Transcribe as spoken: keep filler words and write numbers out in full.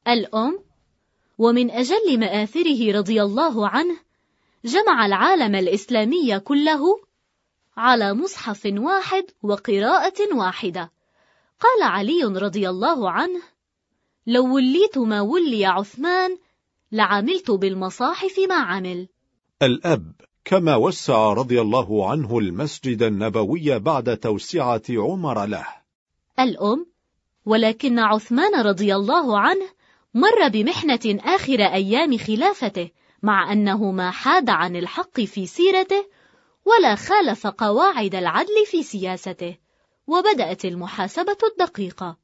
الأم. ومن أجل مآثره رضي الله عنه جمع العالم الإسلامي كله على مصحف واحد وقراءة واحدة. قال علي رضي الله عنه: لو وليت ما ولي عثمان لعملت بالمصاحف ما عمل. الأب: كما وسع رضي الله عنه المسجد النبوي بعد توسعة عمر له. الأم: ولكن عثمان رضي الله عنه مر بمحنة آخر أيام خلافته، مع أنه ما حاد عن الحق في سيرته ولا خالف قواعد العدل في سياسته، وبدأت المحاسبة الدقيقة.